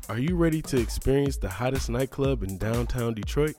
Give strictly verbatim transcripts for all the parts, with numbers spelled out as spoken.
Are you ready to experience the hottest nightclub in downtown Detroit?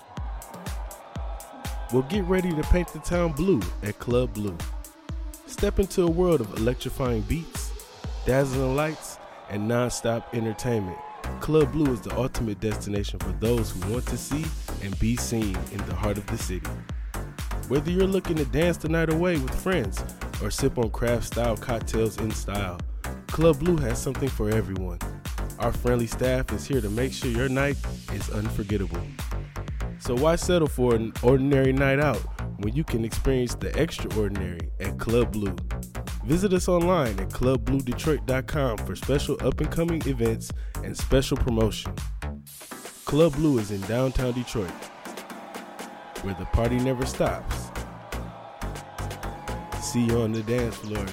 Well, get ready to paint the town blue at Club Blue. Step into a world of electrifying beats, dazzling lights, and non-stop entertainment. Club Blue is the ultimate destination for those who want to see and be seen in the heart of the city. Whether you're looking to dance the night away with friends or sip on craft-style cocktails in style, Club Blue has something for everyone. Our friendly staff is here to make sure your night is unforgettable. So why settle for an ordinary night out when you can experience the extraordinary at Club Blue? Visit us online at club blue detroit dot com for special up-and-coming events and special promotion. Club Blue is in downtown Detroit, where the party never stops. See you on the dance floor.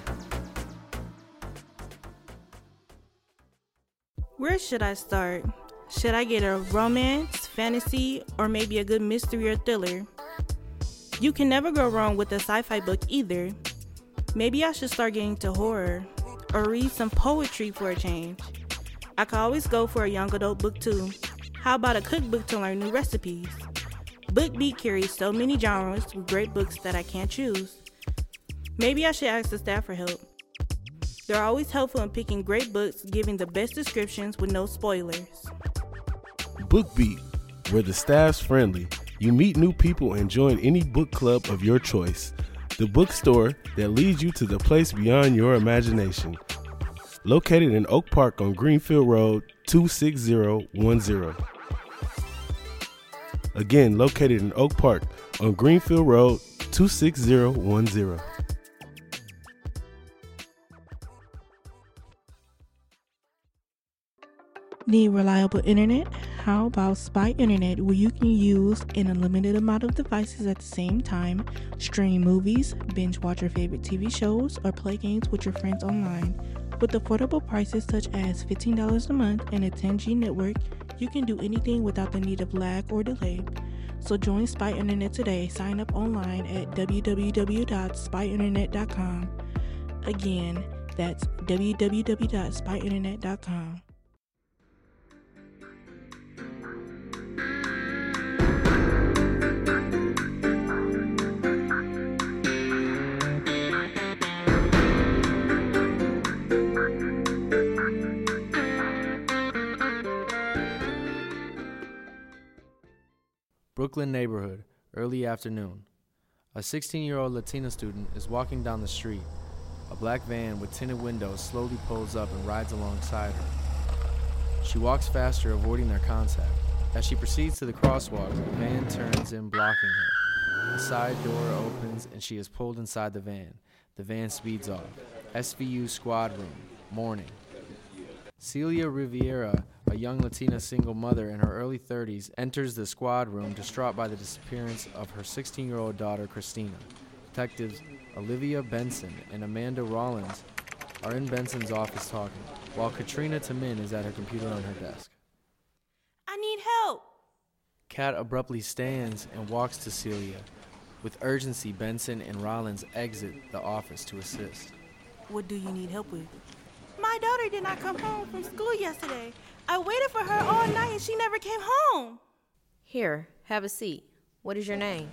Where should I start? Should I get a romance, fantasy, or maybe a good mystery or thriller? You can never go wrong with a sci-fi book either. Maybe I should start getting to horror, or read some poetry for a change. I could always go for a young adult book too. How about a cookbook to learn new recipes? BookBeat carries so many genres with great books that I can't choose. Maybe I should ask the staff for help. They're always helpful in picking great books, giving the best descriptions with no spoilers. BookBeat, where the staff's friendly. You meet new people and join any book club of your choice. The bookstore that leads you to the place beyond your imagination. Located in Oak Park on Greenfield Road, two six zero one zero. Again, located in Oak Park on Greenfield Road, two six zero one zero. Need reliable internet? How about Spy Internet, where you can use an unlimited amount of devices at the same time, stream movies, binge watch your favorite T V shows, or play games with your friends online. With affordable prices such as fifteen dollars a month and a ten G network, you can do anything without the need of lag or delay. So join Spy Internet today. Sign up online at w w w dot spy internet dot com. Again, that's w w w dot spy internet dot com. Brooklyn neighborhood, early afternoon. A sixteen-year-old Latina student is walking down the street. A black van with tinted windows slowly pulls up and rides alongside her. She walks faster, avoiding their contact. As she proceeds to the crosswalk, the van turns in, blocking her. The side door opens and she is pulled inside the van. The van speeds off. S V U squad room, morning. Celia Rivera, a young Latina single mother in her early thirties, enters the squad room distraught by the disappearance of her sixteen-year-old daughter, Christina. Detectives Olivia Benson and Amanda Rollins are in Benson's office talking, while Katrina Tamin is at her computer on her desk. I need help! Kat abruptly stands and walks to Celia. With urgency, Benson and Rollins exit the office to assist. What do you need help with? My daughter did not come home from school yesterday. I waited for her all night and she never came home. Here, have a seat. What is your name?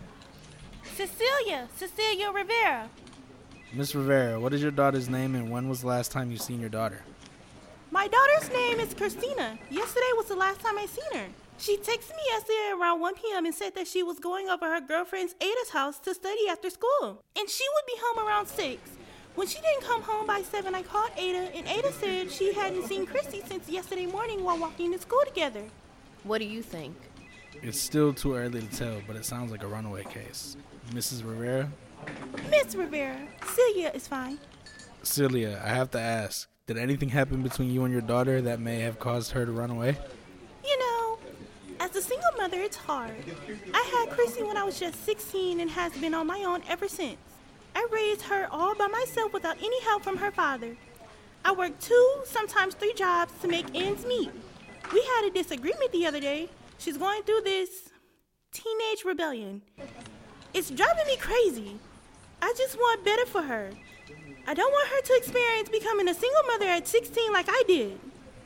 Cecilia, Cecilia Rivera. Miss Rivera, what is your daughter's name and when was the last time you seen your daughter? My daughter's name is Christina. Yesterday was the last time I seen her. She texted me yesterday around one p.m. and said that she was going over her girlfriend's Ada's house to study after school. And she would be home around six. When she didn't come home by seven, I called Ada, and Ada said she hadn't seen Christy since yesterday morning while walking to school together. What do you think? It's still too early to tell, but it sounds like a runaway case. Missus Rivera? Miss Rivera, Celia is fine. Celia, I have to ask, did anything happen between you and your daughter that may have caused her to run away? You know, as a single mother, it's hard. I had Christy when I was just sixteen and has been on my own ever since. I raised her all by myself without any help from her father. I worked two, sometimes three jobs to make ends meet. We had a disagreement the other day. She's going through this teenage rebellion. It's driving me crazy. I just want better for her. I don't want her to experience becoming a single mother at sixteen like I did.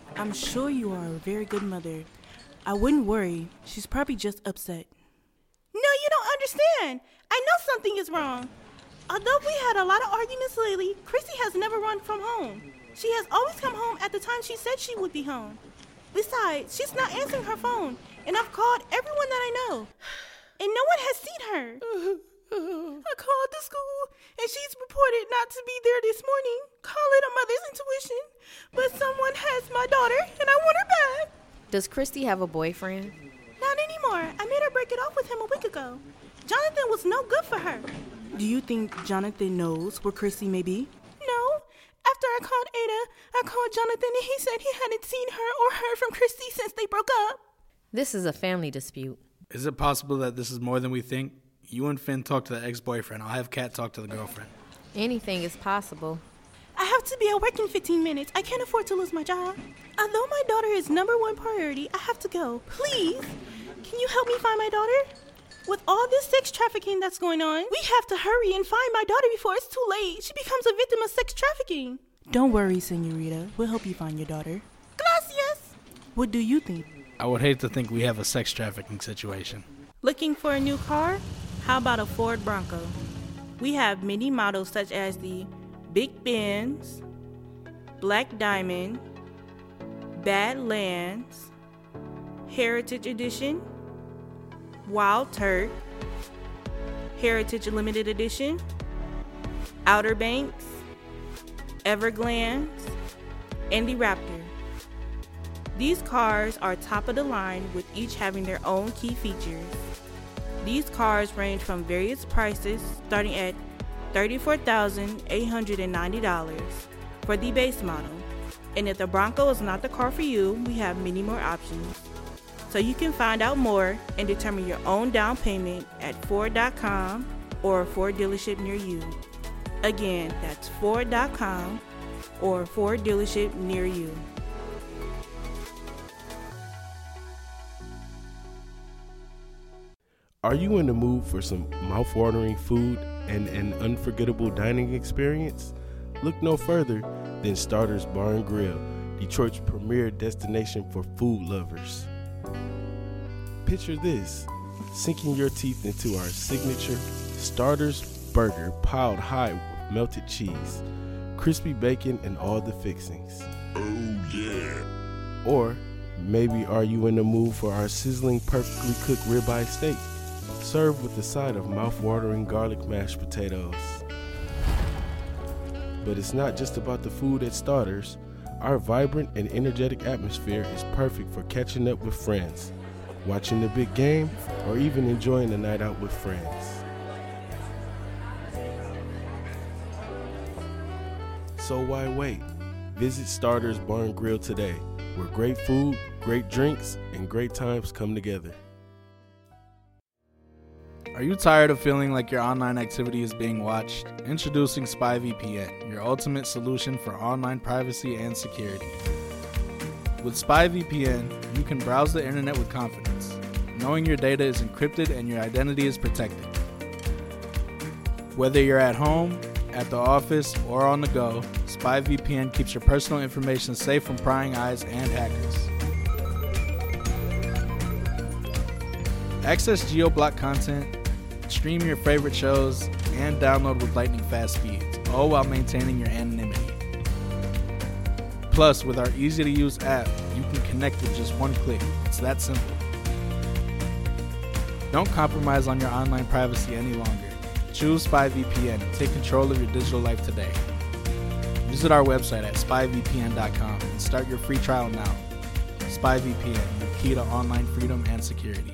I'm sure you are a very good mother. I wouldn't worry. She's probably just upset. No, you don't understand. I know something is wrong. Although we had a lot of arguments lately, Chrissy has never run from home. She has always come home at the time she said she would be home. Besides, she's not answering her phone, and I've called everyone that I know, and no one has seen her. I called the school, and she's reported not to be there this morning. Call it a mother's intuition, but someone has my daughter, and I want her back. Does Christy have a boyfriend? Not anymore. I made her break it off with him a week ago. Jonathan was no good for her. Do you think Jonathan knows where Chrissy may be? No. After I called Ada, I called Jonathan and he said he hadn't seen her or heard from Chrissy since they broke up. This is a family dispute. Is it possible that this is more than we think? You and Finn talk to the ex-boyfriend. I'll have Kat talk to the girlfriend. Anything is possible. I have to be at work in fifteen minutes. I can't afford to lose my job. Although my daughter is number one priority, I have to go. Please, can you help me find my daughter? With all this sex trafficking that's going on, we have to hurry and find my daughter before it's too late. She becomes a victim of sex trafficking. Don't worry, senorita. We'll help you find your daughter. Gracias. What do you think? I would hate to think we have a sex trafficking situation. Looking for a new car? How about a Ford Bronco? We have many models such as the Big Benz, Black Diamond, Badlands, Heritage Edition, Wild Turk, Heritage Limited Edition, Outer Banks, Everglands, and the Raptor. These cars are top of the line with each having their own key features. These cars range from various prices starting at thirty-four thousand eight hundred ninety dollars for the base model. And if the Bronco is not the car for you, we have many more options. So you can find out more and determine your own down payment at Ford dot com or a Ford dealership near you. Again, that's Ford dot com or a Ford dealership near you. Are you in the mood for some mouth-watering food and an unforgettable dining experience? Look no further than Starter's Bar and Grill, Detroit's premier destination for food lovers. Picture this, sinking your teeth into our signature Starter's Burger piled high with melted cheese, crispy bacon, and all the fixings. Oh yeah! Or maybe are you in the mood for our sizzling, perfectly cooked ribeye steak, served with a side of mouth-watering garlic mashed potatoes? But it's not just about the food at Starter's. Our vibrant and energetic atmosphere is perfect for catching up with friends, watching the big game, or even enjoying a night out with friends. So why wait? Visit Starter's Bar and Grill today, where great food, great drinks, and great times come together. Are you tired of feeling like your online activity is being watched? Introducing SpyVPN, your ultimate solution for online privacy and security. With SpyVPN, you can browse the internet with confidence, knowing your data is encrypted and your identity is protected. Whether you're at home, at the office, or on the go, SpyVPN keeps your personal information safe from prying eyes and hackers. Access geo-block content, stream your favorite shows, and download with lightning-fast speeds, all while maintaining your anonymity. Plus, with our easy-to-use app, you can connect with just one click. It's that simple. Don't compromise on your online privacy any longer. Choose SpyVPN and take control of your digital life today. Visit our website at spy V P N dot com and start your free trial now. SpyVPN, your key to online freedom and security.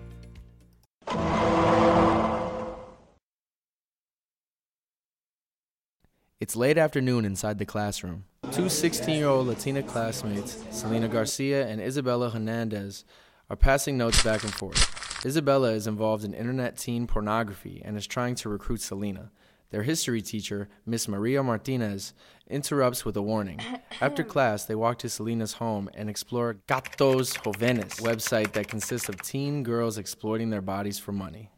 It's late afternoon inside the classroom. Two sixteen-year-old Latina classmates, Selena Garcia and Isabella Hernandez, are passing notes back and forth. Isabella is involved in internet teen pornography and is trying to recruit Selena. Their history teacher, Miss Maria Martinez, interrupts with a warning. After class, they walk to Selena's home and explore Gatos Jovenes, a website that consists of teen girls exploiting their bodies for money.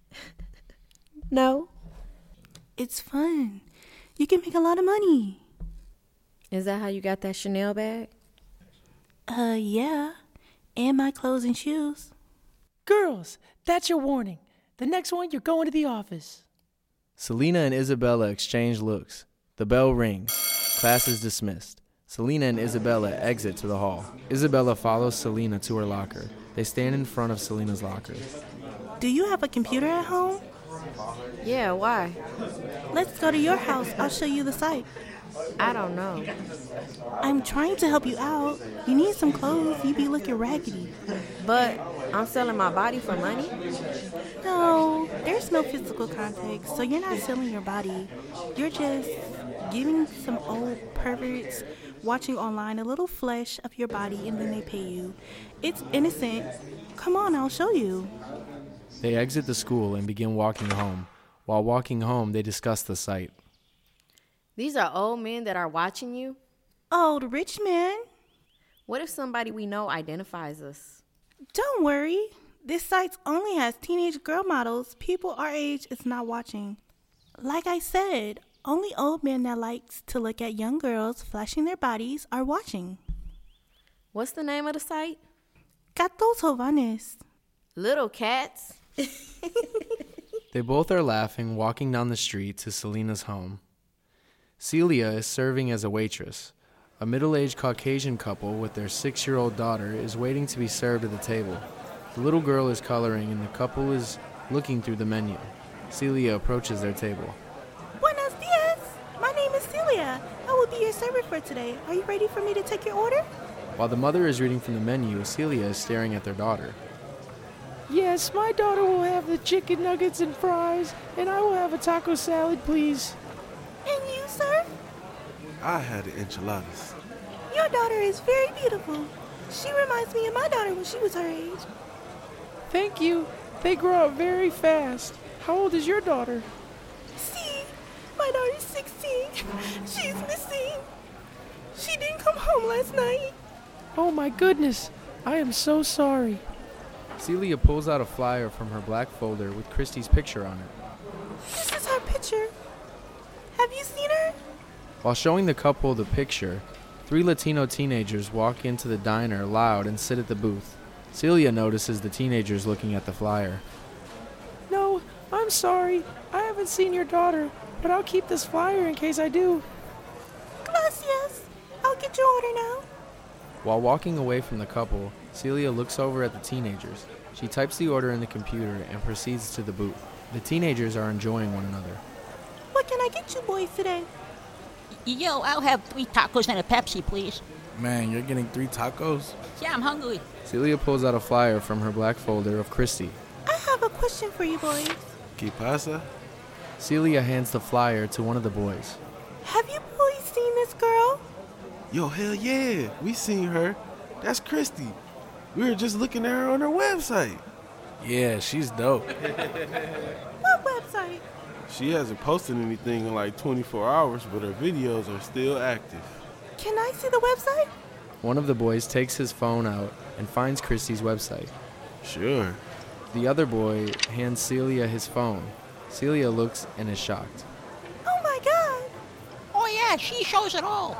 No. It's fun. You can make a lot of money. Is that how you got that Chanel bag? Uh, yeah. And my clothes and shoes. Girls, that's your warning. The next one, you're going to the office. Selena and Isabella exchange looks. The bell rings. Class is dismissed. Selena and Isabella exit to the hall. Isabella follows Selena to her locker. They stand in front of Selena's locker. Do you have a computer at home? Yeah, why? Let's go to your house. I'll show you the site. I don't know. I'm trying to help you out. You need some clothes. You be looking raggedy. But I'm selling my body for money? No, there's no physical context, so you're not selling your body. You're just giving some old perverts watching online a little flesh of your body, and then they pay you. It's innocent. Come on, I'll show you. They exit the school and begin walking home. While walking home, they discuss the site. These are old men that are watching you? Old rich man? What if somebody we know identifies us? Don't worry. This site only has teenage girl models. People our age is not watching. Like I said, only old men that likes to look at young girls flashing their bodies are watching. What's the name of the site? Gatos Jovanes. Little cats? They both are laughing, walking down the street to Selena's home. Celia is serving as a waitress. A middle-aged Caucasian couple with their six-year-old daughter is waiting to be served at the table. The little girl is coloring and the couple is looking through the menu. Celia approaches their table. Buenos dias. My name is Celia. I will be your server for today. Are you ready for me to take your order? While the mother is reading from the menu, Celia is staring at their daughter. Yes, my daughter will have the chicken nuggets and fries, and I will have a taco salad, please. And you, sir? I had the enchiladas. Your daughter is very beautiful. She reminds me of my daughter when she was her age. Thank you. They grow up very fast. How old is your daughter? See, my daughter's sixteen. She's missing. She didn't come home last night. Oh my goodness. I am so sorry. Celia pulls out a flyer from her black folder with Christy's picture on it. This is her picture. Have you seen her? While showing the couple the picture, three Latino teenagers walk into the diner loud and sit at the booth. Celia notices the teenagers looking at the flyer. No, I'm sorry. I haven't seen your daughter, but I'll keep this flyer in case I do. Gracias. I'll get your order now. While walking away from the couple, Celia looks over at the teenagers. She types the order in the computer and proceeds to the booth. The teenagers are enjoying one another. What can I get you boys today? Yo, I'll have three tacos and a Pepsi, please. Man, you're getting three tacos? Yeah, I'm hungry. Celia pulls out a flyer from her black folder of Christy. I have a question for you boys. ¿Qué pasa? Celia hands the flyer to one of the boys. Have you boys seen this girl? Yo, hell yeah. We seen her. That's Christy. We were just looking at her on her website. Yeah, she's dope. What website? She hasn't posted anything in like twenty-four hours, but her videos are still active. Can I see the website? One of the boys takes his phone out and finds Christy's website. Sure. The other boy hands Celia his phone. Celia looks and is shocked. Oh my god. Oh, yeah, she shows it all.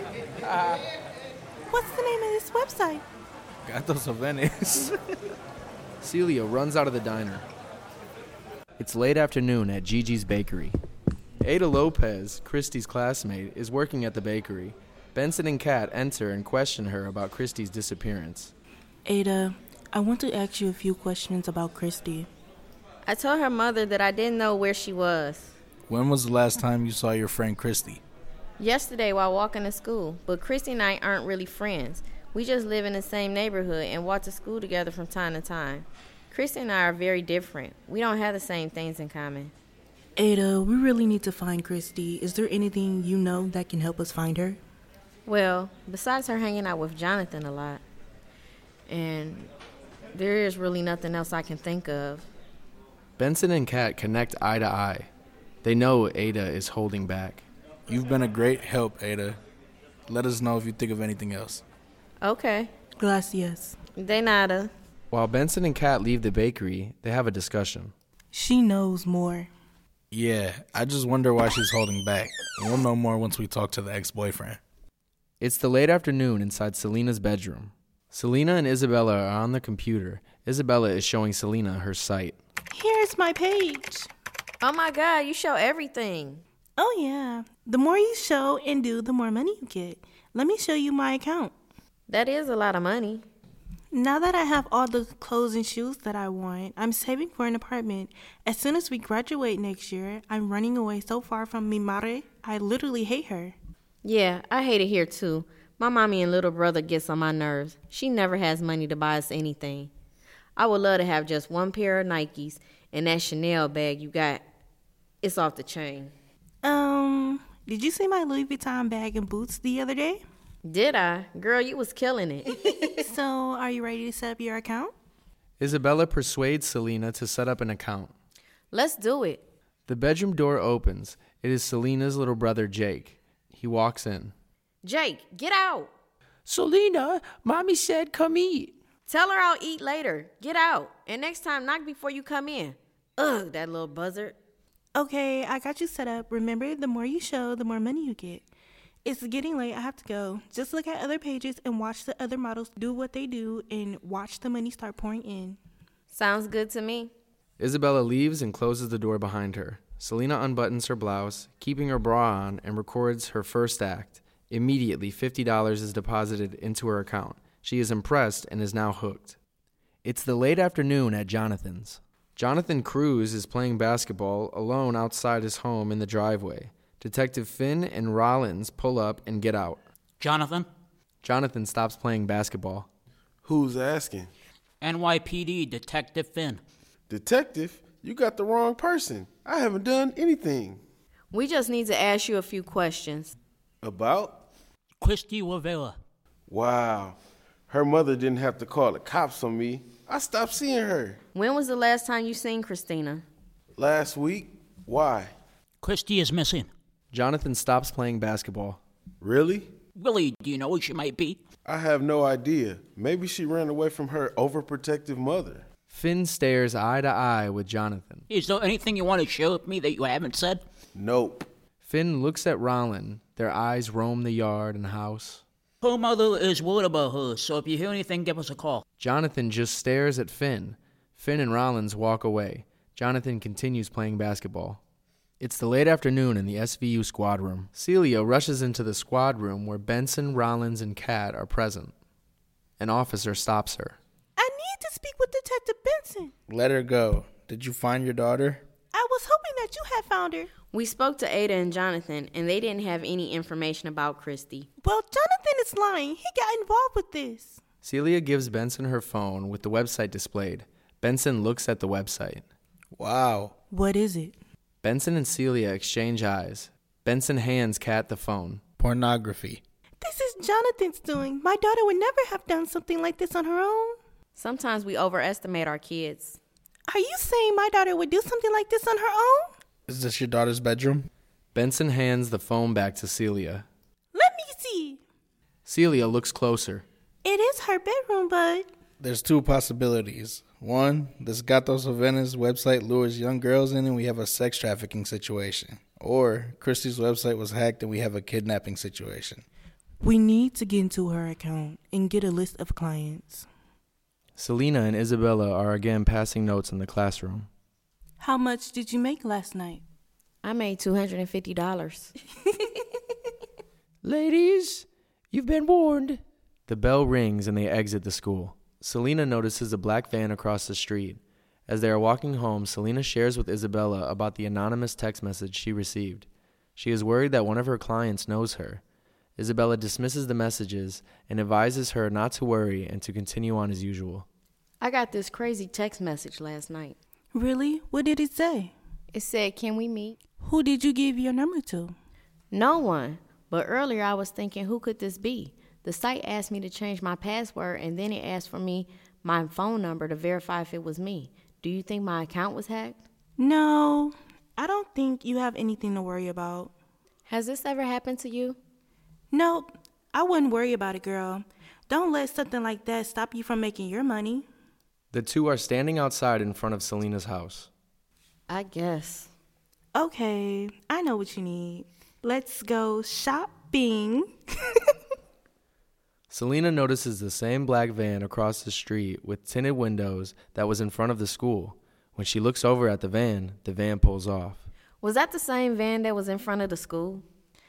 What's the name of this website? Gatos Jovanes. Celia runs out of the diner. It's late afternoon at Gigi's Bakery. Ada Lopez, Christy's classmate, is working at the bakery. Benson and Kat enter and question her about Christy's disappearance. Ada, I want to ask you a few questions about Christy. I told her mother that I didn't know where she was. When was the last time you saw your friend Christy? Yesterday while walking to school, but Christy and I aren't really friends. We just live in the same neighborhood and walk to school together from time to time. Christy and I are very different. We don't have the same things in common. Ada, we really need to find Christy. Is there anything you know that can help us find her? Well, besides her hanging out with Jonathan a lot, and there is really nothing else I can think of. Benson and Kat connect eye to eye. They know Ada is holding back. You've been a great help, Ada. Let us know if you think of anything else. Okay. Gracias. De nada. While Benson and Kat leave the bakery, they have a discussion. She knows more. Yeah, I just wonder why she's holding back. And we'll know more once we talk to the ex-boyfriend. It's the late afternoon inside Selena's bedroom. Selena and Isabella are on the computer. Isabella is showing Selena her site. Here's my page. Oh my God, you show everything. Oh yeah. The more you show and do, the more money you get. Let me show you my account. That is a lot of money. Now that I have all the clothes and shoes that I want, I'm saving for an apartment. As soon as we graduate next year, I'm running away so far from mi madre, I literally hate her. Yeah, I hate it here too. My mommy and little brother gets on my nerves. She never has money to buy us anything. I would love to have just one pair of Nikes, and that Chanel bag you got, it's off the chain. Um, did you see my Louis Vuitton bag and boots the other day? Did I? Girl, you was killing it. So, are you ready to set up your account? Isabella persuades Selena to set up an account. Let's do it. The bedroom door opens. It is Selena's little brother, Jake. He walks in. Jake, get out. Selena, Mommy said come eat. Tell her I'll eat later. Get out. And next time, knock before you come in. Ugh, that little buzzard. Okay, I got you set up. Remember, the more you show, the more money you get. It's getting late. I have to go. Just look at other pages and watch the other models do what they do and watch the money start pouring in. Sounds good to me. Isabella leaves and closes the door behind her. Selena unbuttons her blouse, keeping her bra on, and records her first act. Immediately, fifty dollars is deposited into her account. She is impressed and is now hooked. It's the late afternoon at Jonathan's. Jonathan Cruz is playing basketball alone outside his home in the driveway. Detective Finn and Rollins pull up and get out. Jonathan? Jonathan stops playing basketball. Who's asking? N Y P D Detective Finn. Detective? You got the wrong person. I haven't done anything. We just need to ask you a few questions. About? Christy Rivera. Wow. Her mother didn't have to call the cops on me. I stopped seeing her. When was the last time you seen Christina? Last week. Why? Christy is missing. Jonathan stops playing basketball. Really? Really, do you know who she might be? I have no idea. Maybe she ran away from her overprotective mother. Finn stares eye to eye with Jonathan. Is there anything you want to share with me that you haven't said? Nope. Finn looks at Rollin. Their eyes roam the yard and house. Her mother is worried about her, so if you hear anything, give us a call. Jonathan just stares at Finn. Finn and Rollins walk away. Jonathan continues playing basketball. It's the late afternoon in the S V U squad room. Celia rushes into the squad room where Benson, Rollins, and Kat are present. An officer stops her. I need to speak with Detective Benson. Let her go. Did you find your daughter? I was hoping that you had found her. We spoke to Ada and Jonathan, and they didn't have any information about Christy. Well, Jonathan is lying. He got involved with this. Celia gives Benson her phone with the website displayed. Benson looks at the website. Wow. What is it? Benson and Celia exchange eyes. Benson hands Kat the phone. Pornography. This is Jonathan's doing. My daughter would never have done something like this on her own. Sometimes we overestimate our kids. Are you saying my daughter would do something like this on her own? Is this your daughter's bedroom? Benson hands the phone back to Celia. Let me see. Celia looks closer. It is her bedroom, but... There's two possibilities. One, this Gatos Jovenes website lures young girls in and we have a sex trafficking situation. Or Christy's website was hacked and we have a kidnapping situation. We need to get into her account and get a list of clients. Selena and Isabella are again passing notes in the classroom. How much did you make last night? I made two hundred fifty dollars. Ladies, you've been warned. The bell rings and they exit the school. Selena notices a black van across the street. As they are walking home, Selena shares with Isabella about the anonymous text message she received. She is worried that one of her clients knows her. Isabella dismisses the messages and advises her not to worry and to continue on as usual. I got this crazy text message last night. Really? What did it say? It said, "Can we meet?" Who did you give your number to? No one. But earlier I was thinking, who could this be? The site asked me to change my password, and then it asked for me my phone number to verify if it was me. Do you think my account was hacked? No, I don't think you have anything to worry about. Has this ever happened to you? Nope, I wouldn't worry about it, girl. Don't let something like that stop you from making your money. The two are standing outside in front of Selena's house. I guess. Okay, I know what you need. Let's go shopping. Selena notices the same black van across the street with tinted windows that was in front of the school. When she looks over at the van, the van pulls off. Was that the same van that was in front of the school?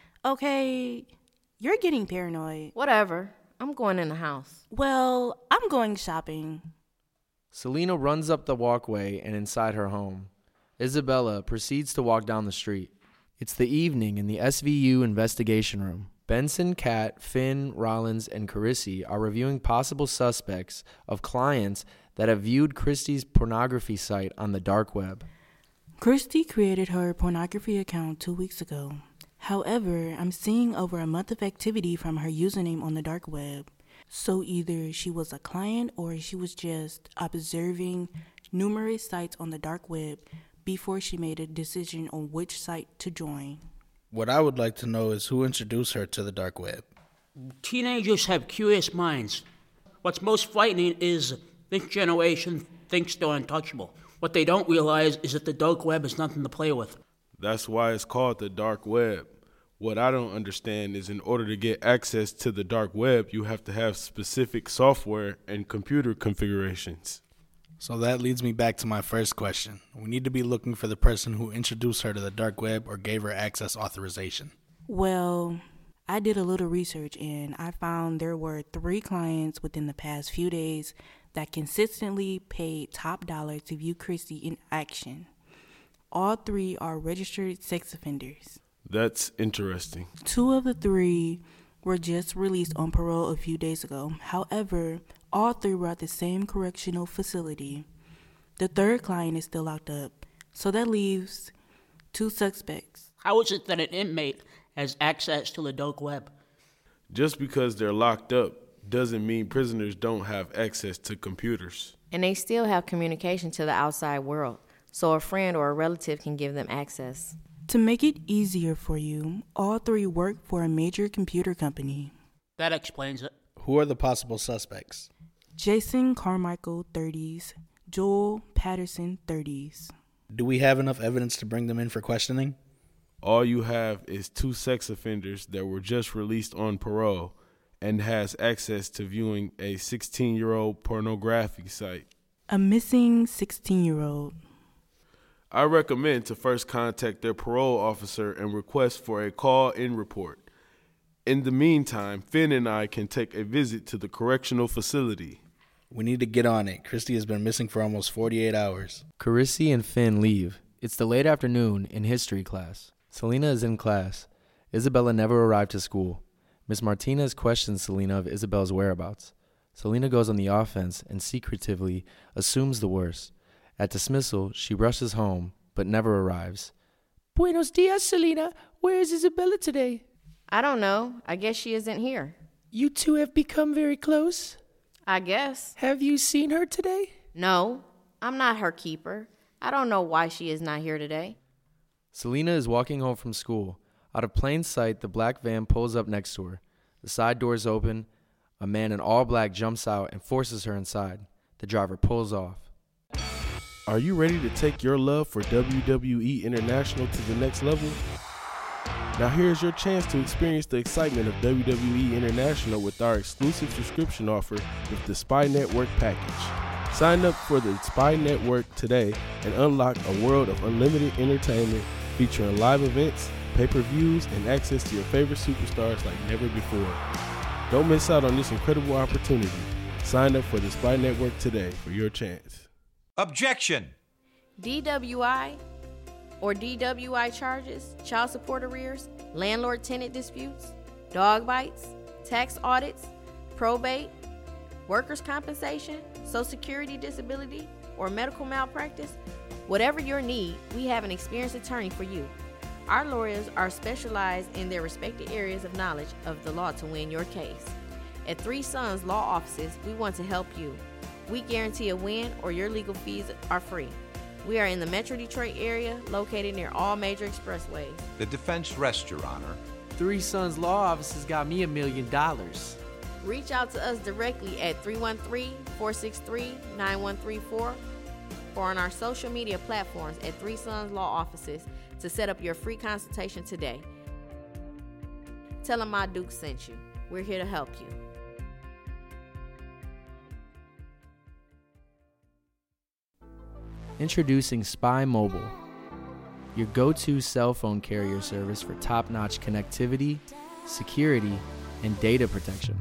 Okay, you're getting paranoid. Whatever. I'm going in the house. Well, I'm going shopping. Selena runs up the walkway and inside her home. Isabella proceeds to walk down the street. It's the evening in the S V U investigation room. Benson, Cat, Finn, Rollins, and Carisi are reviewing possible suspects of clients that have viewed Christie's pornography site on the dark web. Christy created her pornography account two weeks ago. However, I'm seeing over a month of activity from her username on the dark web. So either she was a client or she was just observing numerous sites on the dark web before she made a decision on which site to join. What I would like to know is who introduced her to the dark web. Teenagers have curious minds. What's most frightening is this generation thinks they're untouchable. What they don't realize is that the dark web is nothing to play with. That's why it's called the dark web. What I don't understand is in order to get access to the dark web, you have to have specific software and computer configurations. So that leads me back to my first question. We need to be looking for the person who introduced her to the dark web or gave her access authorization. Well, I did a little research and I found there were three clients within the past few days that consistently paid top dollar to view Christy in action. All three are registered sex offenders. That's interesting. Two of the three were just released on parole a few days ago. However, all three were at the same correctional facility. The third client is still locked up, so that leaves two suspects. How is it that an inmate has access to the dark web? Just because they're locked up doesn't mean prisoners don't have access to computers. And they still have communication to the outside world, so a friend or a relative can give them access. To make it easier for you, all three work for a major computer company. That explains it. Who are the possible suspects? Jason Carmichael, thirties. Joel Patterson, thirties. Do we have enough evidence to bring them in for questioning? All you have is two sex offenders that were just released on parole and has access to viewing a sixteen-year-old pornography site. A missing sixteen-year-old. I recommend to first contact their parole officer and request for a call-in report. In the meantime, Finn and I can take a visit to the correctional facility. We need to get on it. Christy has been missing for almost forty-eight hours. Carisi and Finn leave. It's the late afternoon in history class. Selena is in class. Isabella never arrived to school. Miss Martinez questions Selena of Isabella's whereabouts. Selena goes on the offense and secretively assumes the worst. At dismissal, she rushes home, but never arrives. Buenos dias, Selena. Where is Isabella today? I don't know. I guess she isn't here. You two have become very close? I guess. Have you seen her today? No, I'm not her keeper. I don't know why she is not here today. Selena is walking home from school. Out of plain sight, the black van pulls up next to her. The side doors open. A man in all black jumps out and forces her inside. The driver pulls off. Are you ready to take your love for W W E International to the next level? Now here's your chance to experience the excitement of W W E International with our exclusive subscription offer with the Spy Network package. Sign up for the Spy Network today and unlock a world of unlimited entertainment featuring live events, pay-per-views, and access to your favorite superstars like never before. Don't miss out on this incredible opportunity. Sign up for the Spy Network today for your chance. Objection! D W I or D W I charges, child support arrears, landlord-tenant disputes, dog bites, tax audits, probate, workers' compensation, Social Security disability, or medical malpractice. Whatever your need, we have an experienced attorney for you. Our lawyers are specialized in their respective areas of knowledge of the law to win your case. At Three Sons Law Offices, we want to help you. We guarantee a win or your legal fees are free. We are in the Metro Detroit area, located near all major expressways. The defense rests, Your Honor. Three Sons Law Offices got me a million dollars. Reach out to us directly at three one three, four six three, nine one three four or on our social media platforms at Three Sons Law Offices to set up your free consultation today. Tell them my Duke sent you. We're here to help you. Introducing Spy Mobile, your go-to cell phone carrier service for top-notch connectivity, security, and data protection.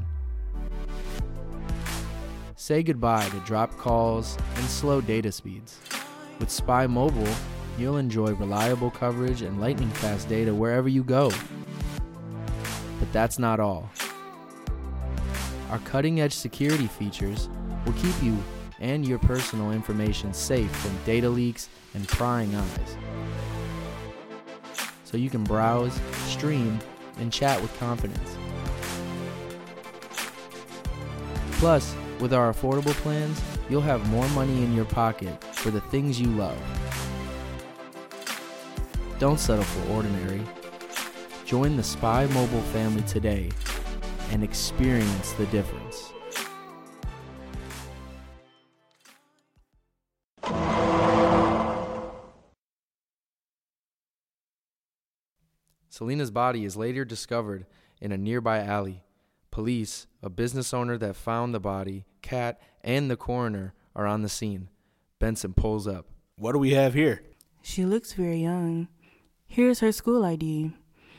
Say goodbye to drop calls and slow data speeds. With Spy Mobile, you'll enjoy reliable coverage and lightning-fast data wherever you go. But that's not all. Our cutting-edge security features will keep you and your personal information safe from data leaks and prying eyes. So you can browse, stream, and chat with confidence. Plus, with our affordable plans, you'll have more money in your pocket for the things you love. Don't settle for ordinary. Join the Spy Mobile family today and experience the difference. Selena's body is later discovered in a nearby alley. Police, a business owner that found the body, Kat, and the coroner are on the scene. Benson pulls up. What do we have here? She looks very young. Here's her school I D.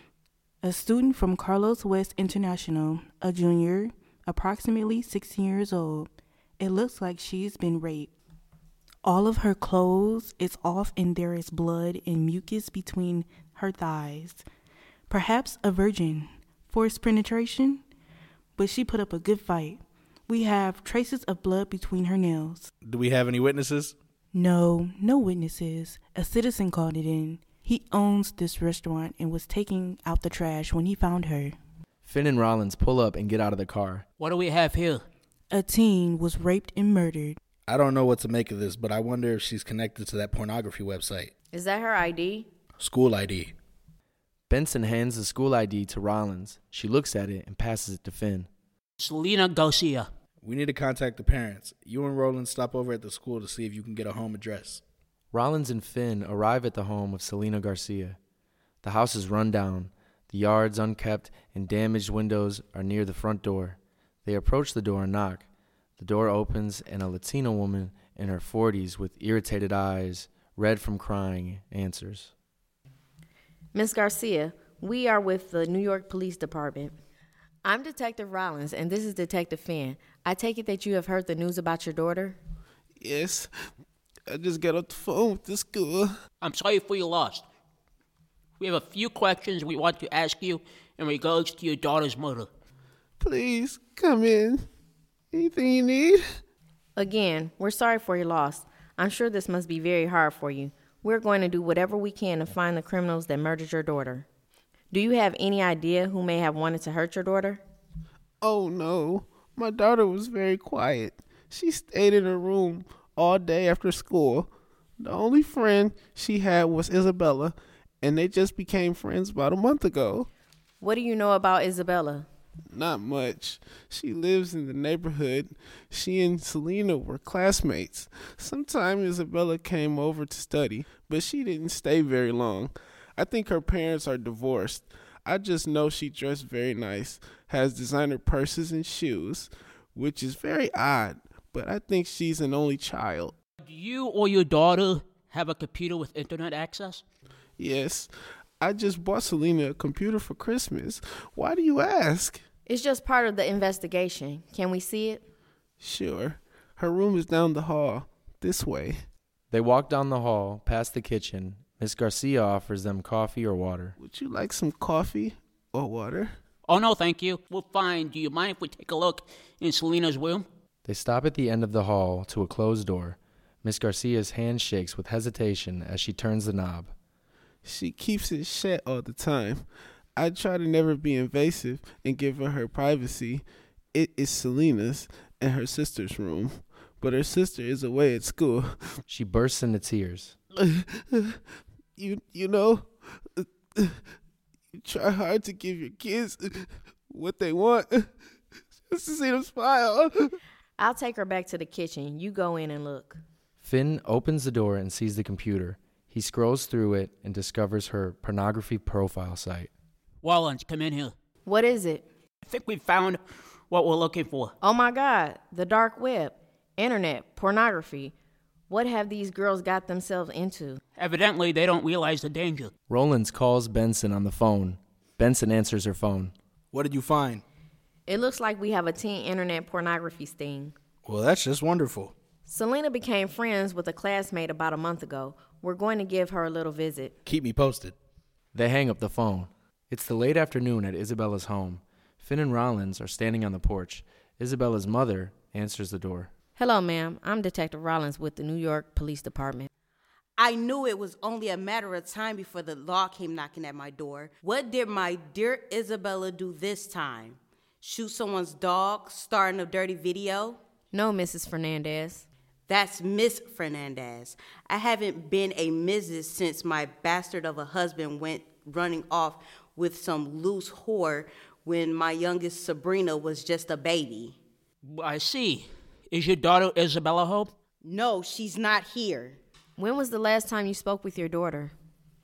A student from Carlos West International, a junior, approximately sixteen years old. It looks like she's been raped. All of her clothes is off and there is blood and mucus between her thighs. Perhaps a virgin. Forced penetration? But she put up a good fight. We have traces of blood between her nails. Do we have any witnesses? No, no witnesses. A citizen called it in. He owns this restaurant and was taking out the trash when he found her. Finn and Rollins pull up and get out of the car. What do we have here? A teen was raped and murdered. I don't know what to make of this, but I wonder if she's connected to that pornography website. Is that her I D? School I D. Benson hands the school I D to Rollins. She looks at it and passes it to Finn. Selena Garcia. We need to contact the parents. You and Roland stop over at the school to see if you can get a home address. Rollins and Finn arrive at the home of Selena Garcia. The house is run down. The yards unkept and damaged windows are near the front door. They approach the door and knock. The door opens and a Latina woman in her forties with irritated eyes, red from crying, answers. Miss Garcia, we are with the New York Police Department. I'm Detective Rollins, and this is Detective Finn. I take it that you have heard the news about your daughter? Yes. I just got off the phone with the school. I'm sorry for your loss. We have a few questions we want to ask you in regards to your daughter's murder. Please, come in. Anything you need? Again, we're sorry for your loss. I'm sure this must be very hard for you. We're going to do whatever we can to find the criminals that murdered your daughter. Do you have any idea who may have wanted to hurt your daughter? Oh, no. My daughter was very quiet. She stayed in her room all day after school. The only friend she had was Isabella, and they just became friends about a month ago. What do you know about Isabella? Not much. She lives in the neighborhood. She and Selena were classmates. Sometime Isabella came over to study, but she didn't stay very long. I think her parents are divorced. I just know she dressed very nice, has designer purses and shoes, which is very odd, but I think she's an only child. Do you or your daughter have a computer with internet access? Yes. I just bought Selena a computer for Christmas. Why do you ask? It's just part of the investigation. Can we see it? Sure. Her room is down the hall. This way. They walk down the hall, past the kitchen. Miss Garcia offers them coffee or water. Would you like some coffee or water? Oh, no, thank you. We're fine. Do you mind if we take a look in Selena's room? They stop at the end of the hall to a closed door. Miss Garcia's hand shakes with hesitation as she turns the knob. She keeps it shut all the time. I try to never be invasive and give her her privacy. It is Selena's and her sister's room, but her sister is away at school. She bursts into tears. You you know, you try hard to give your kids what they want, just to see them smile. I'll take her back to the kitchen. You go in and look. Finn opens the door and sees the computer. He scrolls through it and discovers her pornography profile site. Rollins, come in here. What is it? I think we found what we're looking for. Oh my God, the dark web, internet, pornography. What have these girls got themselves into? Evidently, they don't realize the danger. Rollins calls Benson on the phone. Benson answers her phone. What did you find? It looks like we have a teen internet pornography sting. Well, that's just wonderful. Selena became friends with a classmate about a month ago. We're going to give her a little visit. Keep me posted. They hang up the phone. It's the late afternoon at Isabella's home. Finn and Rollins are standing on the porch. Isabella's mother answers the door. Hello, ma'am. I'm Detective Rollins with the New York Police Department. I knew it was only a matter of time before the law came knocking at my door. What did my dear Isabella do this time? Shoot someone's dog, star in a dirty video? No, Missus Fernandez. That's Miss Fernandez. I haven't been a Missus since my bastard of a husband went running off with some loose whore when my youngest Sabrina was just a baby. I see. Is your daughter Isabella home? No, she's not here. When was the last time you spoke with your daughter?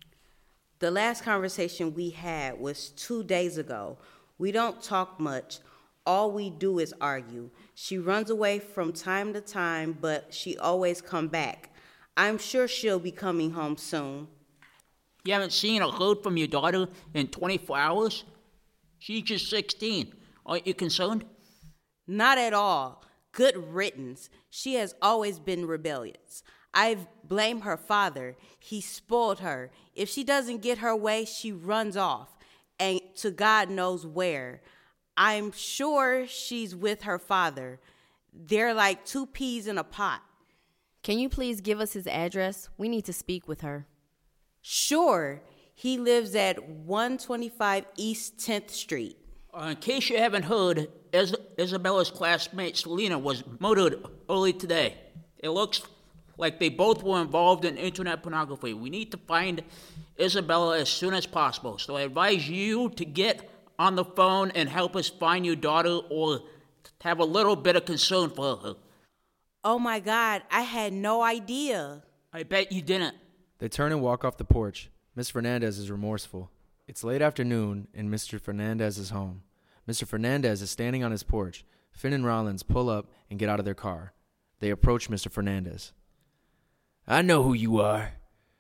The last conversation we had was two days ago. We don't talk much. All we do is argue. She runs away from time to time, but she always come back. I'm sure she'll be coming home soon. You haven't seen or heard from your daughter in twenty-four hours? She's just sixteen. Aren't you concerned? Not at all. Good riddance. She has always been rebellious. I blame her father. He spoiled her. If she doesn't get her way, she runs off, and to God knows where. I'm sure she's with her father. They're like two peas in a pot. Can you please give us his address? We need to speak with her. Sure. He lives at one twenty-five East tenth Street. Uh, in case you haven't heard, Is- Isabella's classmate Selena was murdered early today. It looks like they both were involved in internet pornography. We need to find Isabella as soon as possible. So I advise you to get on the phone and help us find your daughter, or have a little bit of concern for her. Oh my God, I had no idea. I bet you didn't. They turn and walk off the porch. Miss Fernandez is remorseful. It's late afternoon in Mister Fernandez's home. Mister Fernandez is standing on his porch. Finn and Rollins pull up and get out of their car. They approach Mister Fernandez. I know who you are.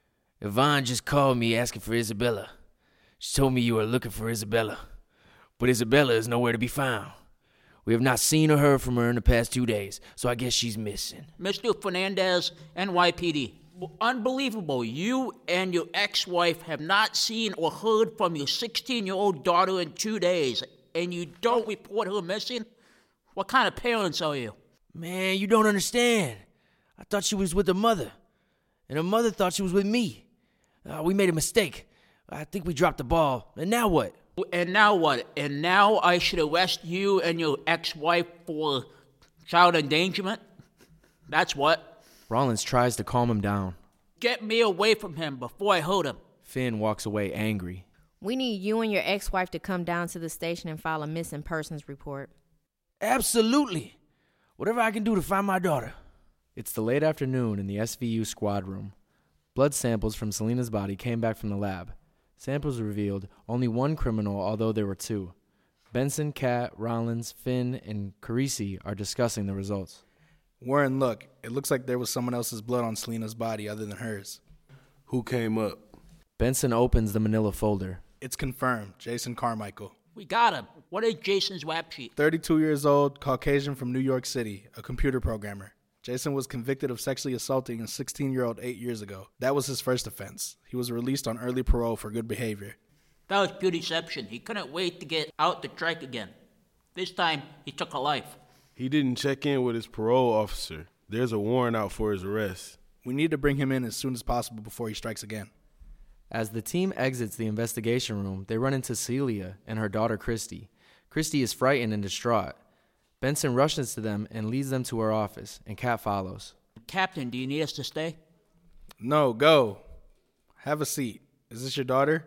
Yvonne just called me asking for Isabella. She told me you were looking for Isabella. But Isabella is nowhere to be found. We have not seen or heard from her in the past two days, so I guess she's missing. Mister Fernandez, N Y P D. Unbelievable. You and your ex-wife have not seen or heard from your sixteen-year-old daughter in two days, and you don't report her missing? What kind of parents are you? Man, you don't understand. I thought she was with her mother, and her mother thought she was with me. Uh, we made a mistake. I think we dropped the ball. And now what? And now what? And now I should arrest you and your ex-wife for child endangerment? That's what. Rollins tries to calm him down. Get me away from him before I hurt him. Finn walks away angry. We need you and your ex-wife to come down to the station and file a missing persons report. Absolutely. Whatever I can do to find my daughter. It's the late afternoon in the S V U squad room. Blood samples from Selena's body came back from the lab. Samples revealed only one criminal, although there were two. Benson, Cat, Rollins, Finn, and Carisi are discussing the results. Warren, look. It looks like there was someone else's blood on Selena's body other than hers. Who came up? Benson opens the manila folder. It's confirmed. Jason Carmichael. We got him. What is Jason's rap sheet? thirty-two years old, Caucasian from New York City, a computer programmer. Jason was convicted of sexually assaulting a sixteen-year-old eight years ago. That was his first offense. He was released on early parole for good behavior. That was pure deception. He couldn't wait to get out the track again. This time, he took a life. He didn't check in with his parole officer. There's a warrant out for his arrest. We need to bring him in as soon as possible before he strikes again. As the team exits the investigation room, they run into Celia and her daughter Christy. Christy is frightened and distraught. Benson rushes to them and leads them to her office, and Kat follows. Captain, do you need us to stay? No, go. Have a seat. Is this your daughter?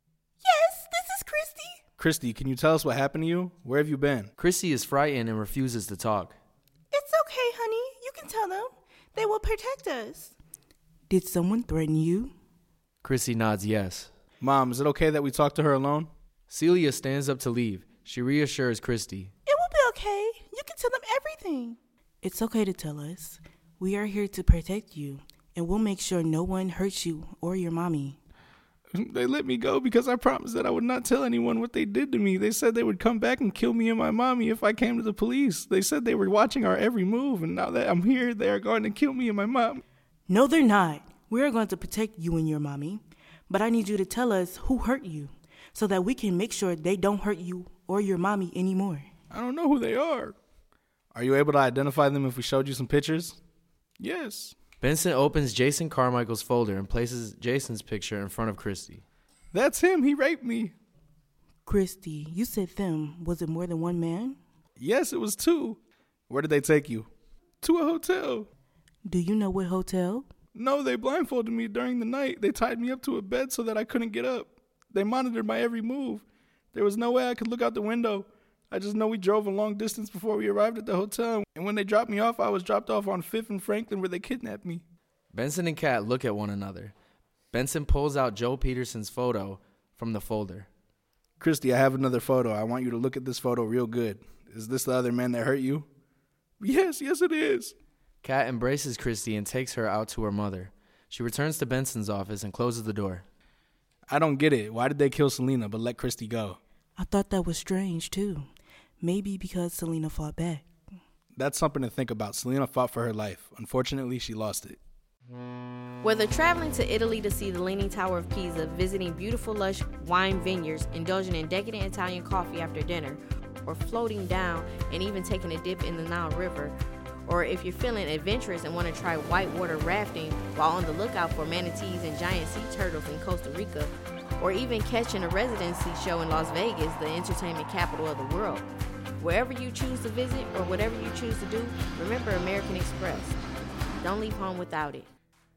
Yes, this is Christy. Christy, can you tell us what happened to you? Where have you been? Christy is frightened and refuses to talk. It's okay, honey. You can tell them. They will protect us. Did someone threaten you? Christy nods yes. Mom, is it okay that we talk to her alone? Celia stands up to leave. She reassures Christy. It will be okay. You can tell them everything. It's okay to tell us. We are here to protect you, and we'll make sure no one hurts you or your mommy. They let me go because I promised that I would not tell anyone what they did to me. They said they would come back and kill me and my mommy if I came to the police. They said they were watching our every move, and now that I'm here, they are going to kill me and my mom. No, they're not. We are going to protect you and your mommy. But I need you to tell us who hurt you so that we can make sure they don't hurt you or your mommy anymore. I don't know who they are. Are you able to identify them if we showed you some pictures? Yes. Benson opens Jason Carmichael's folder and places Jason's picture in front of Christy. That's him. He raped me. Christy, you said them. Was it more than one man? Yes, it was two. Where did they take you? To a hotel. Do you know what hotel? No, they blindfolded me during the night. They tied me up to a bed so that I couldn't get up. They monitored my every move. There was no way I could look out the window. I just know we drove a long distance before we arrived at the hotel, and when they dropped me off, I was dropped off on Fifth and Franklin where they kidnapped me. Benson and Kat look at one another. Benson pulls out Joe Peterson's photo from the folder. Christy, I have another photo. I want you to look at this photo real good. Is this the other man that hurt you? Yes, yes it is. Kat embraces Christy and takes her out to her mother. She returns to Benson's office and closes the door. I don't get it. Why did they kill Selena but let Christy go? I thought that was strange, too. Maybe because Selena fought back. That's something to think about. Selena fought for her life. Unfortunately, she lost it. Whether traveling to Italy to see the Leaning Tower of Pisa, visiting beautiful lush wine vineyards, indulging in decadent Italian coffee after dinner, or floating down and even taking a dip in the Nile River, or if you're feeling adventurous and want to try whitewater rafting while on the lookout for manatees and giant sea turtles in Costa Rica, or even catching a residency show in Las Vegas, the entertainment capital of the world. Wherever you choose to visit or whatever you choose to do, remember American Express. Don't leave home without it.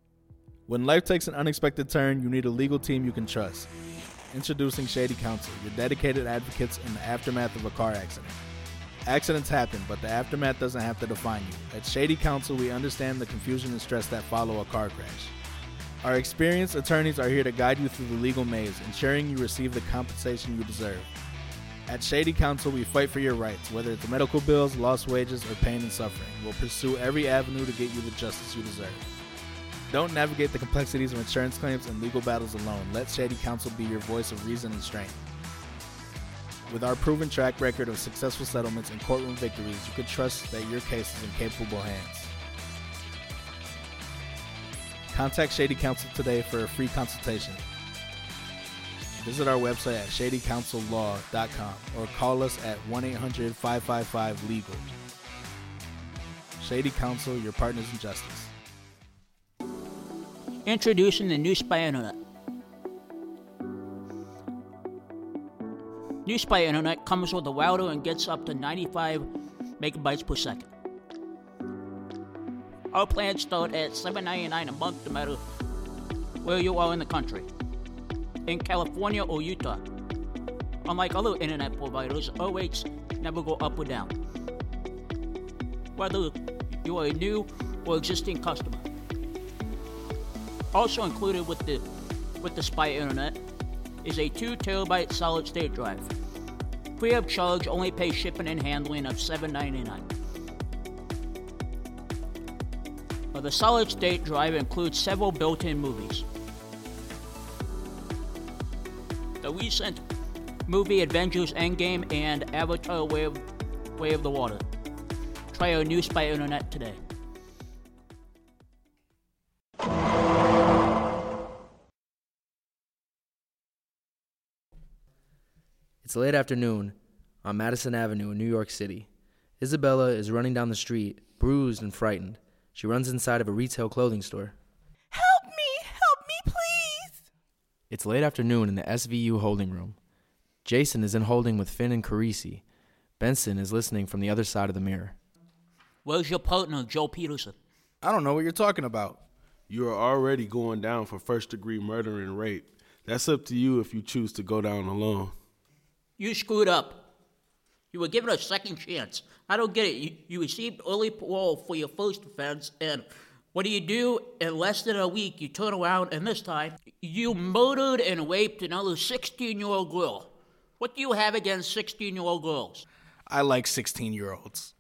When life takes an unexpected turn, you need a legal team you can trust. Introducing Shady Counsel, your dedicated advocates in the aftermath of a car accident. Accidents happen, but the aftermath doesn't have to define you. At Shady Counsel, we understand the confusion and stress that follow a car crash. Our experienced attorneys are here to guide you through the legal maze, ensuring you receive the compensation you deserve. At Shady Counsel, we fight for your rights, whether it's medical bills, lost wages, or pain and suffering. We'll pursue every avenue to get you the justice you deserve. Don't navigate the complexities of insurance claims and legal battles alone. Let Shady Counsel be your voice of reason and strength. With our proven track record of successful settlements and courtroom victories, you can trust that your case is in capable hands. Contact Shady Counsel today for a free consultation. Visit our website at shady counsel law dot com or call us at one eight hundred five five five legal. Shady Counsel, your partners in justice. Introducing the new Spy Internet. New Spy Internet comes with a router and gets up to ninety-five megabytes per second. Our plans start at seven ninety-nine a month no matter where you are in the country, in California or Utah. Unlike other internet providers, our rates never go up or down, whether you are a new or existing customer. Also included with the with the Spy Internet is a two terabyte solid state drive. Free of charge, only pay shipping and handling of seven ninety-nine. Now, the solid state drive includes several built-in movies. The recent movie Avengers Endgame and Avatar Way of, Way of the Water. Try our new Spy Internet today. It's late afternoon on Madison Avenue in New York City. Isabella is running down the street, bruised and frightened. She runs inside of a retail clothing store. Help me! Help me, please! It's late afternoon in the S V U holding room. Jason is in holding with Finn and Carisi. Benson is listening from the other side of the mirror. Where's your partner, Joe Peterson? I don't know what you're talking about. You are already going down for first-degree murder and rape. That's up to you if you choose to go down alone. You screwed up. You were given a second chance. I don't get it. You, you received early parole for your first offense, and what do you do? In less than a week, you turn around, and this time, you murdered and raped another sixteen-year-old girl. What do you have against sixteen-year-old girls? I like sixteen-year-olds.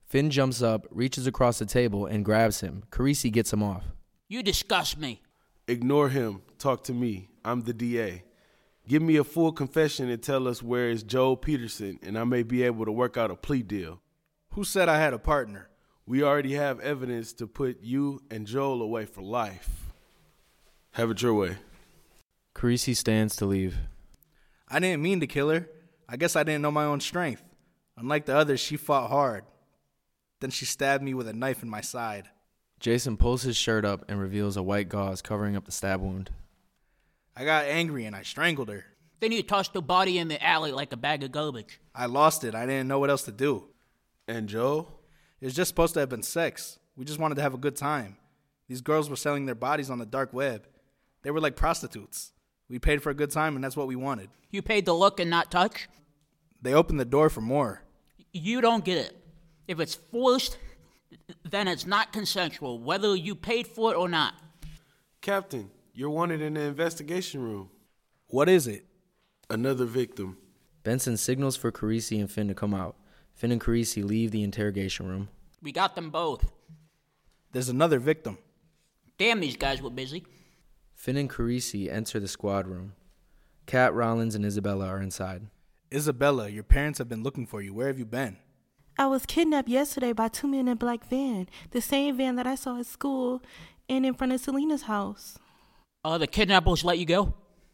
Finn jumps up, reaches across the table, and grabs him. Carisi gets him off. You disgust me. Ignore him. Talk to me. I'm the D A. Give me a full confession and tell us where is Joel Peterson, and I may be able to work out a plea deal. Who said I had a partner? We already have evidence to put you and Joel away for life. Have it your way. Carisi stands to leave. I didn't mean to kill her. I guess I didn't know my own strength. Unlike the others, she fought hard. Then she stabbed me with a knife in my side. Jason pulls his shirt up and reveals a white gauze covering up the stab wound. I got angry and I strangled her. Then you tossed the body in the alley like a bag of garbage. I lost it. I didn't know what else to do. And Joel? It was just supposed to have been sex. We just wanted to have a good time. These girls were selling their bodies on the dark web. They were like prostitutes. We paid for a good time, and that's what we wanted. You paid to look and not touch? They opened the door for more. You don't get it. If it's forced, then it's not consensual, whether you paid for it or not. Captain, you're wanted in the investigation room. What is it? Another victim. Benson signals for Carisi and Finn to come out. Finn and Carisi leave the interrogation room. We got them both. There's another victim. Damn, these guys were busy. Finn and Carisi enter the squad room. Kat, Rollins, and Isabella are inside. Isabella, your parents have been looking for you. Where have you been? I was kidnapped yesterday by two men in a black van, the same van that I saw at school and in front of Selena's house. Uh, the kidnappers let you go?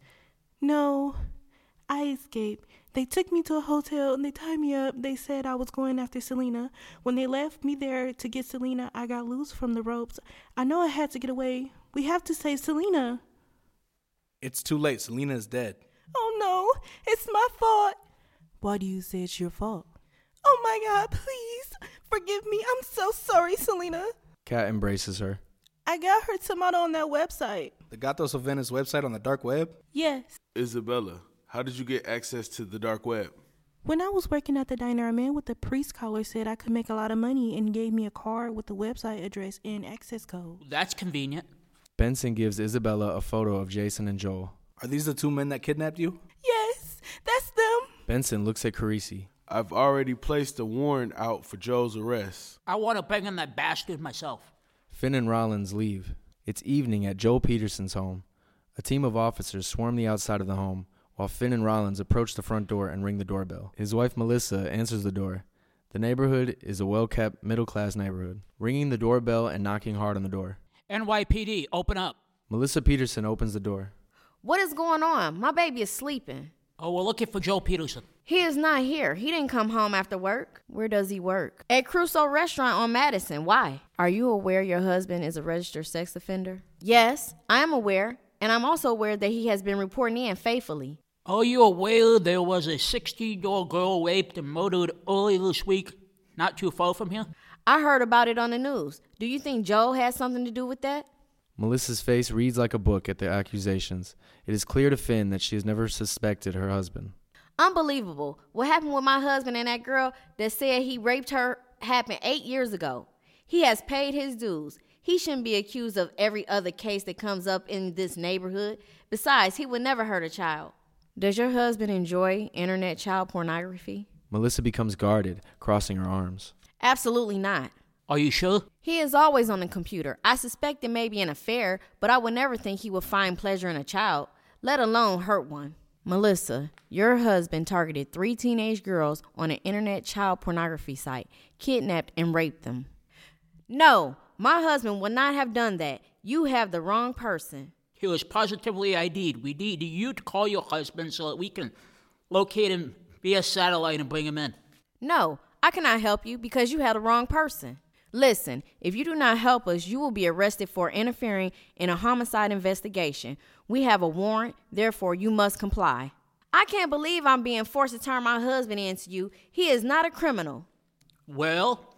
No, I escaped. They took me to a hotel and they tied me up. They said I was going after Selena. When they left me there to get Selena, I got loose from the ropes. I know I had to get away. We have to save Selena. It's too late. Selena is dead. Oh no, it's my fault. Why do you say it's your fault? Oh my God, please forgive me. I'm so sorry, Selena. Kat embraces her. I got her tomato on that website. The Gatos of Venice website on the dark web? Yes. Isabella, how did you get access to the dark web? When I was working at the diner, a man with a priest collar said I could make a lot of money and gave me a card with the website address and access code. That's convenient. Benson gives Isabella a photo of Jason and Joel. Are these the two men that kidnapped you? Yes, that's them. Benson looks at Carisi. I've already placed a warrant out for Joel's arrest. I want to bang on that bastard myself. Finn and Rollins leave. It's evening at Joel Peterson's home. A team of officers swarm the outside of the home, while Finn and Rollins approach the front door and ring the doorbell. His wife Melissa answers the door. The neighborhood is a well-kept, middle-class neighborhood. Ringing the doorbell and knocking hard on the door. N Y P D, open up. Melissa Peterson opens the door. What is going on? My baby is sleeping. Oh, we're looking for Joel Peterson. He is not here. He didn't come home after work. Where does he work? At Crusoe Restaurant on Madison. Why? Are you aware your husband is a registered sex offender? Yes, I am aware. And I'm also aware that he has been reporting in faithfully. Are you aware there was a sixteen-year-old girl raped and murdered early this week, not too far from here? I heard about it on the news. Do you think Joel has something to do with that? Melissa's face reads like a book at the accusations. It is clear to Finn that she has never suspected her husband. Unbelievable. What happened with my husband and that girl that said he raped her happened eight years ago. He has paid his dues. He shouldn't be accused of every other case that comes up in this neighborhood. Besides, he would never hurt a child. Does your husband enjoy internet child pornography? Melissa becomes guarded, crossing her arms. Absolutely not. Are you sure? He is always on the computer. I suspect it may be an affair, but I would never think he would find pleasure in a child, let alone hurt one. Melissa, your husband targeted three teenage girls on an internet child pornography site, kidnapped and raped them. No, my husband would not have done that. You have the wrong person. He was positively I D'd. We need you to call your husband so that we can locate him via satellite and bring him in. No, I cannot help you because you have the wrong person. Listen, if you do not help us, you will be arrested for interfering in a homicide investigation. We have a warrant, therefore you must comply. I can't believe I'm being forced to turn my husband in to you. He is not a criminal. Well,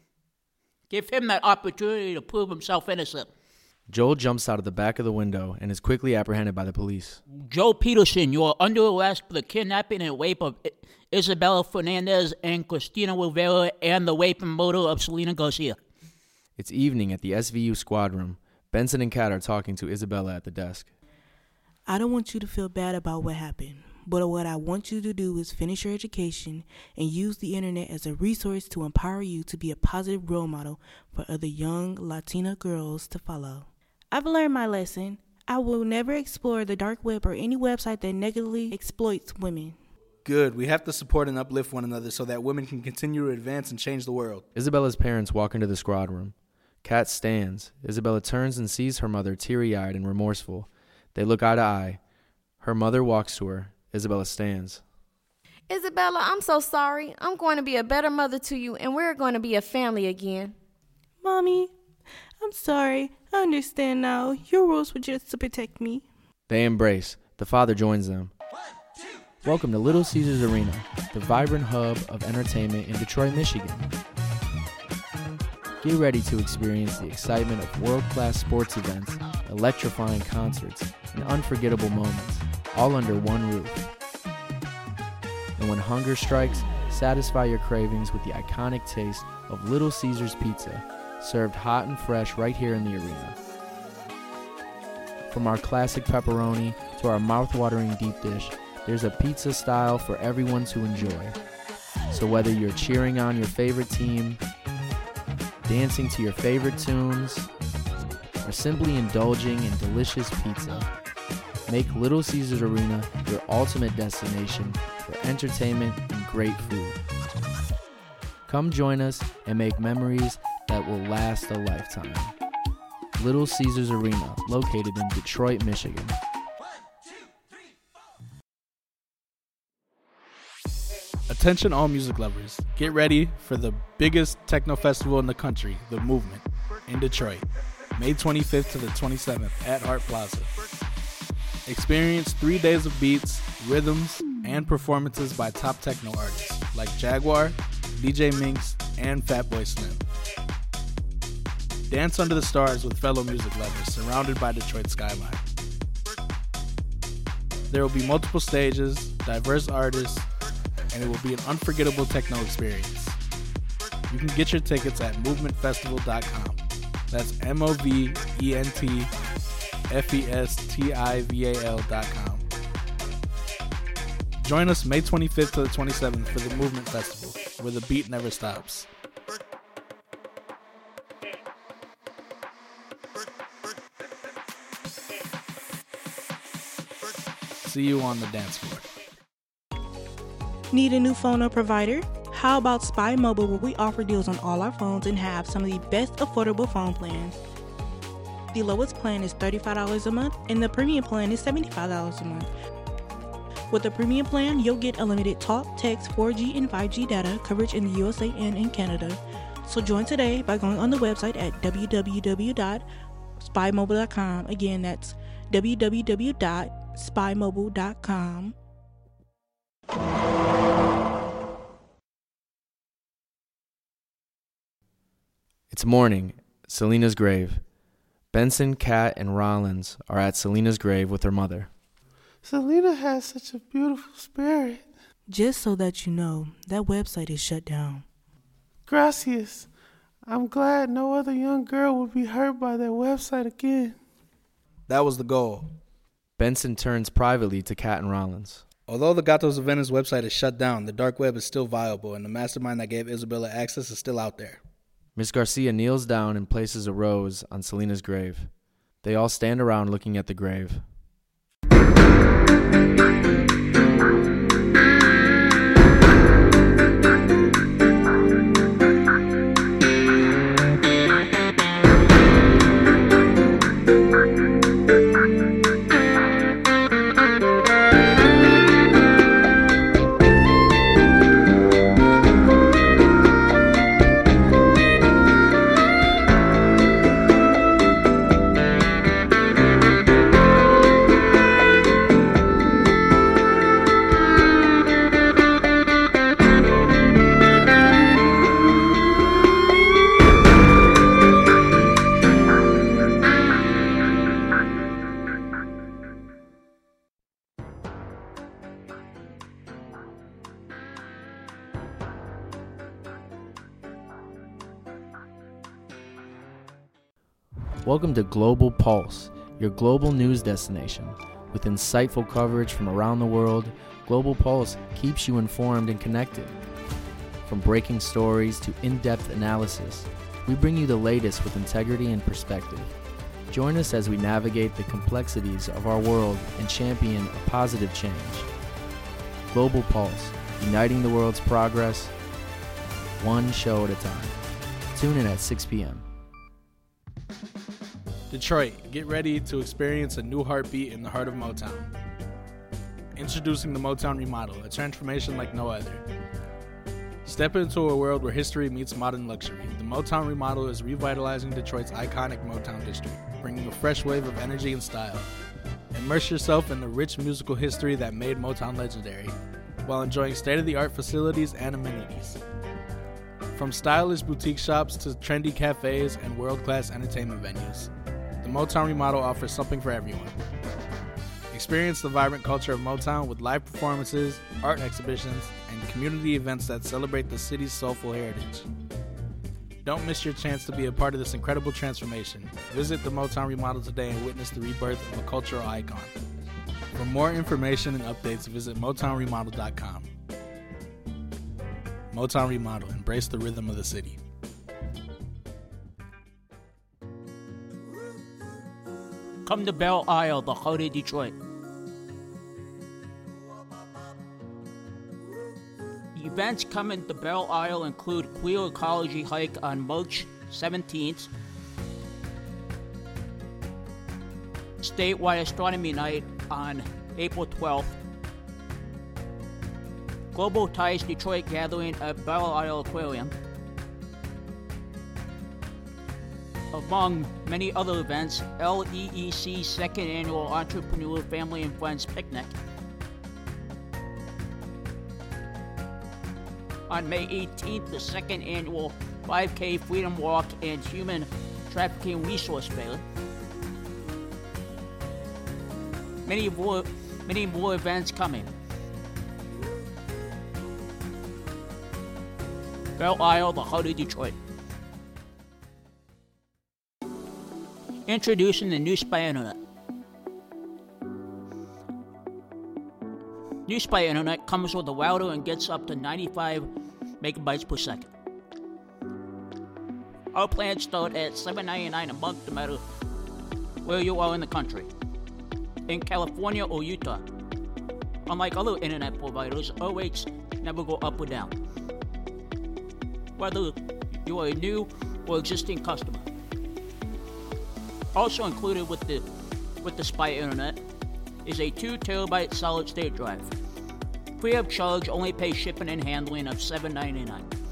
give him that opportunity to prove himself innocent. Joel jumps out of the back of the window and is quickly apprehended by the police. Joel Peterson, you are under arrest for the kidnapping and rape of Isabella Fernandez and Cristina Rivera and the rape and murder of Selena Garcia. It's evening at the S V U squad room. Benson and Kat are talking to Isabella at the desk. I don't want you to feel bad about what happened. But what I want you to do is finish your education and use the internet as a resource to empower you to be a positive role model for other young Latina girls to follow. I've learned my lesson. I will never explore the dark web or any website that negatively exploits women. Good. We have to support and uplift one another so that women can continue to advance and change the world. Isabella's parents walk into the squad room. Kat stands. Isabella turns and sees her mother teary-eyed and remorseful. They look eye to eye. Her mother walks to her. Isabella stands. Isabella, I'm so sorry. I'm going to be a better mother to you, and we're going to be a family again. Mommy, I'm sorry. I understand now. Your rules were just to protect me. They embrace. The father joins them. Welcome to Little Caesars Arena, the vibrant hub of entertainment in Detroit, Michigan. Get ready to experience the excitement of world-class sports events, electrifying concerts, and unforgettable moments, all under one roof. And when hunger strikes, satisfy your cravings with the iconic taste of Little Caesars Pizza, served hot and fresh right here in the arena. From our classic pepperoni to our mouth-watering deep dish, there's a pizza style for everyone to enjoy. So whether you're cheering on your favorite team, dancing to your favorite tunes, or simply indulging in delicious pizza, make Little Caesars Arena your ultimate destination for entertainment and great food. Come join us and make memories that will last a lifetime. Little Caesars Arena, located in Detroit, Michigan. Attention all music lovers, get ready for the biggest techno festival in the country, The Movement, in Detroit, May twenty-fifth to the twenty-seventh at Hart Plaza. Experience three days of beats, rhythms, and performances by top techno artists like Jaguar, D J Minx, and Fatboy Slim. Dance under the stars with fellow music lovers surrounded by Detroit skyline. There will be multiple stages, diverse artists, and it will be an unforgettable techno experience. You can get your tickets at movement festival dot com. That's M O V E N T F E S T I V A L dot com. Join us May twenty-fifth to the twenty-seventh for the Movement Festival, where the beat never stops. See you on the dance floor. Need a new phone or provider? How about Spy Mobile, where we offer deals on all our phones and have some of the best affordable phone plans? The lowest plan is thirty-five dollars a month, and the premium plan is seventy-five dollars a month. With the premium plan, you'll get unlimited talk, text, four G, and five G data coverage in the U S A and in Canada. So join today by going on the website at w w w dot spy mobile dot com. Again, that's w w w dot spy mobile dot com. It's morning. Selena's grave. Benson, Kat, and Rollins are at Selena's grave with her mother. Selena has such a beautiful spirit. Just so that you know, that website is shut down. Gracias. I'm glad no other young girl will be hurt by that website again. That was the goal. Benson turns privately to Kat and Rollins. Although the Gatos of Venice website is shut down, the dark web is still viable, and the mastermind that gave Isabella access is still out there. Miss Garcia kneels down and places a rose on Selena's grave. They all stand around looking at the grave. Welcome to Global Pulse, your global news destination, With insightful coverage from around the world, Global Pulse keeps you informed and connected. From breaking stories to in-depth analysis, we bring you the latest with integrity and perspective. Join us as we navigate the complexities of our world and champion a positive change. Global Pulse, uniting the world's progress, one show at a time. Tune in at six p.m. Detroit, get ready to experience a new heartbeat in the heart of Motown. Introducing the Motown Remodel, a transformation like no other. Step into a world where history meets modern luxury. The Motown Remodel is revitalizing Detroit's iconic Motown district, bringing a fresh wave of energy and style. Immerse yourself in the rich musical history that made Motown legendary, while enjoying state-of-the-art facilities and amenities. From stylish boutique shops to trendy cafes and world-class entertainment venues, the Motown Remodel offers something for everyone. Experience the vibrant culture of Motown with live performances, art exhibitions, and community events that celebrate the city's soulful heritage. Don't miss your chance to be a part of this incredible transformation. Visit the Motown Remodel today and witness the rebirth of a cultural icon. For more information and updates, visit motown remodel dot com. Motown Remodel, embrace the rhythm of the city. Come to Belle Isle, the heart of Detroit. Events coming to Belle Isle include Queer Ecology Hike on March seventeenth, Statewide Astronomy Night on April twelfth, Global Ties Detroit Gathering at Belle Isle Aquarium, among many other events, L E E C's second annual Entrepreneur Family and Friends Picnic. On May eighteenth, the second annual five K Freedom Walk and Human Trafficking Resource Fair. Many more, many more events coming. Belle Isle, the heart of Detroit. Introducing the new Spy Internet. New Spy Internet comes with a router and gets up to ninety-five megabytes per second. Our plans start at seven dollars and ninety-nine cents a month no matter where you are in the country, in California or Utah. Unlike other internet providers, our rates never go up or down, whether you are a new or existing customer. Also included with the with the Spy Internet is a two terabyte solid state drive. Free of charge, only pay shipping and handling of seven dollars and ninety-nine cents.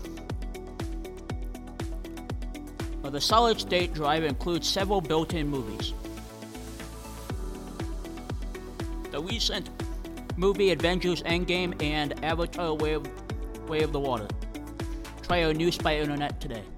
Well, the solid state drive includes several built-in movies. The recent movie Avengers Endgame and Avatar Way of, Way of the Water. Try our new Spy Internet today.